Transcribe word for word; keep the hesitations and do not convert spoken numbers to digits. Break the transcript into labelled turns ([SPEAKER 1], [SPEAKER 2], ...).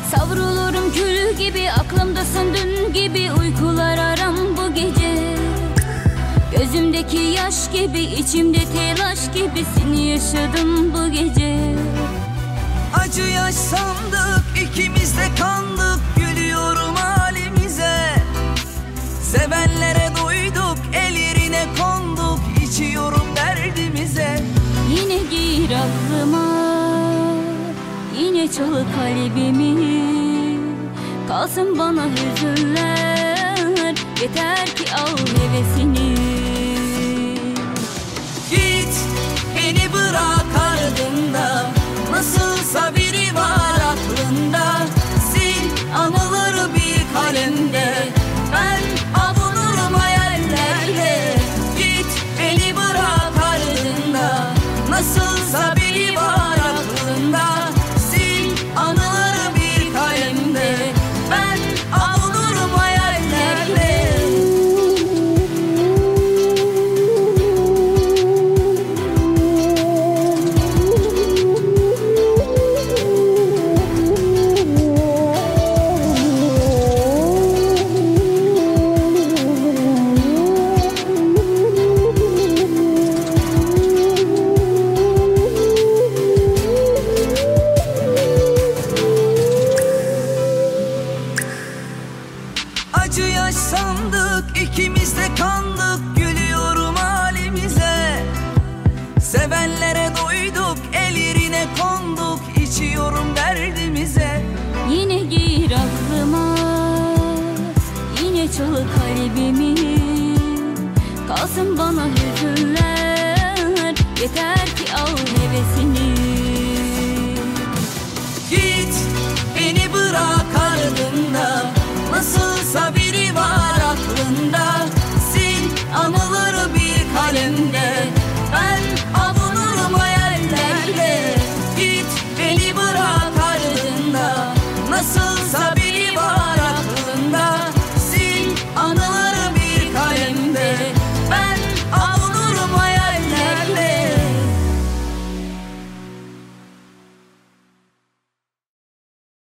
[SPEAKER 1] Savrulurum kül gibi, aklımdasın dün gibi. Uykular aram bu gece. Gözümdeki yaş gibi, içimde telaş gibi. Seni yaşadım bu gece.
[SPEAKER 2] Acı yaş sandık, ikimiz de kandık. Gülüyorum halimize. Sevenlere doyduk, el yerine konduk. İçiyorum derdimize.
[SPEAKER 1] Yine gir aklıma, yine çal kalbimi. Kalsın bana hüzünler, yeter ki al hevesini.
[SPEAKER 2] Git, beni bırak ardında. Nasılsa biri var aklında. Sil anıları bir kalemde. Ben avunurum hayallerle. Git, beni bırak ardında. Nasılsa biri var aklında. Sil anıları bir kalemde. Ben avunurum hayallerle. Acı yaş sandık, ikimiz de kandık. Gülüyorum halimize. Sevenlere doyduk, el yerine konduk. İçiyorum derdimize.
[SPEAKER 1] Yine gir aklıma, yine çal kalbimi. Kalsın bana hüzünler, yeter